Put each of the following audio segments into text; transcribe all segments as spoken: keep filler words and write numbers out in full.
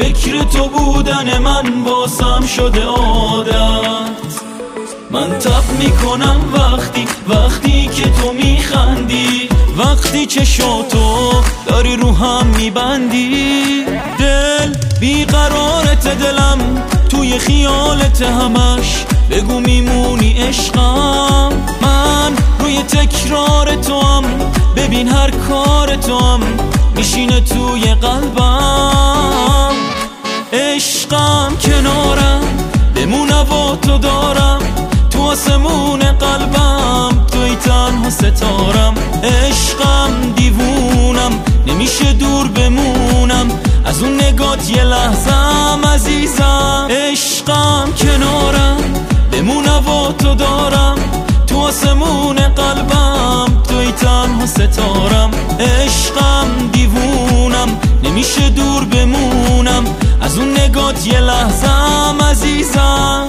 فکر تو بودن من واسم شده عادت. من تب میکنم وقتی وقتی که تو میخندی، وقتی چشاتو داری رو هم میبندی. دل بیقرارت دلم توی خیالت همش، بگو میمونی عشقم. من روی تکرار تو هم، ببین هر کار تو هم میشینه توی قلبم. عشقم کنارم بمونه و تو دارم، تو آسمون قلبم توی تنها ستارم. عشقم دیوونم نمیشه دور بمونم از اون نگات یه لحظم عزیزم. عشقم کنارم بمونه و تو دارم، تو آسمون قلبم توی تنها ستارم. عشقم دیوونم نمیشه دور بمونم از اون نگات یه لحظم عزیزم.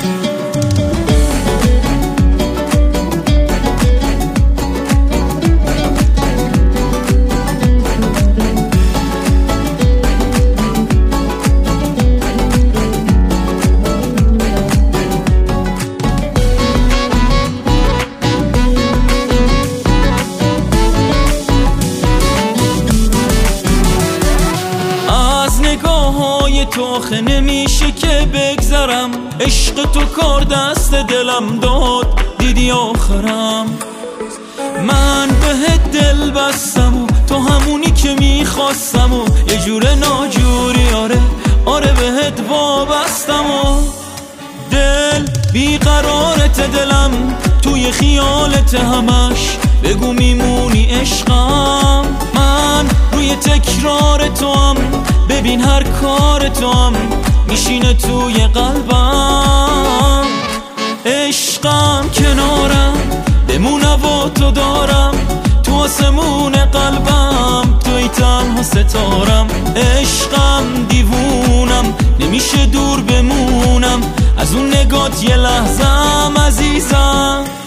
تو آخه نمیشه که بگذرم، عشق تو کار دست دلم داد دیدی آخرم. من بهت دل بستم و تو همونی که میخواستم و یه جور ناجوری آره آره بهت وابستم. و دل بیقرارت دلم توی خیالت همش، بگو میمونی عشقم. من روی تکرار تو هم، ببین هر کار تو هم میشینه توی قلبم. عشقم کنارم بمونه و تو دارم، تو آسمون قلبم توی تنها ستارم. عشقم دیوونم نمیشه دور بمونم از اون نگات یه لحظم عزیزم.